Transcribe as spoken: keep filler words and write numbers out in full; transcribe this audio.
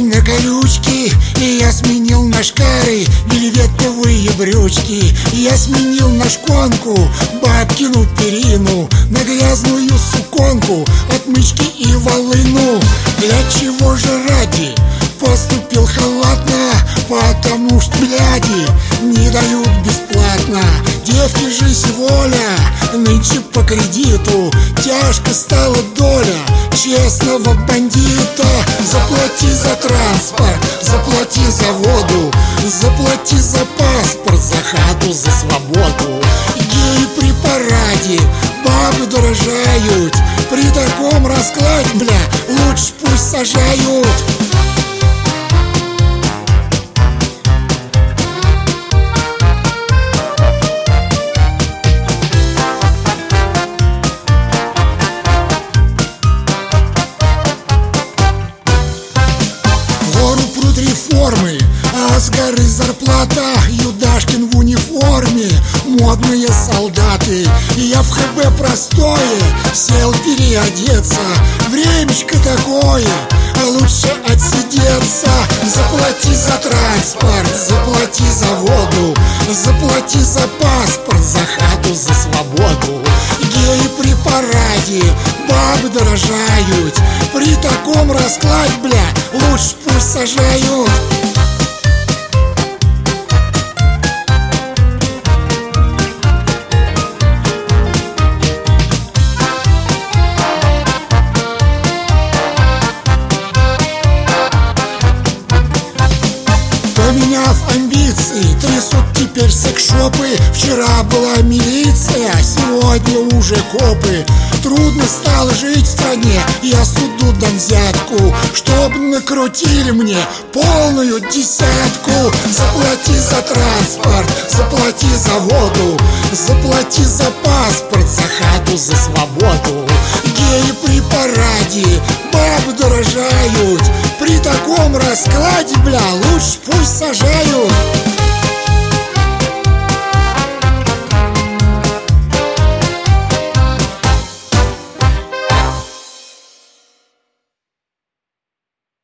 на колючки, и я сменил на шкары вельветовые брючки. Я сменил на шконку бабкину перину, на грязную суконку отмычки и волыну. Для чего же ради поступил халатно? Потому что, бляди, не дают бесплатно. Девки, жизнь, воля, нынче по кредиту. Тяжко стала доля честного бандита. Заплати за транспорт, заплати за воду, заплати за паспорт, за хату, за свободу. Геи при параде, бабы дорожают. При таком раскладе, бля, лучше пусть сажают. Реформы, а с горы зарплата. Юдашкин в униформе, модные солдаты. Я в ХБ простое сел переодеться. Времечко такое, а лучше отсидеться. Заплати за транспорт, заплати за воду, заплати за паспорт, за хату, за свободу. Геи при параде, бабы дорожают. При таком раскладе, бля, лучше пусть сажают. Поменяв амбиции, трясут теперь секс-шопы. Вчера была милиция, а сегодня уже копы. Трудно стало жить в стране, я суду дам взятку, чтоб накрутили мне полную десятку. Заплати за транспорт, заплати за воду, заплати за паспорт, за хату, за свободу. Геи при параде, бабы дорожают. При таком раскладе, бля, лучше пусть сажают.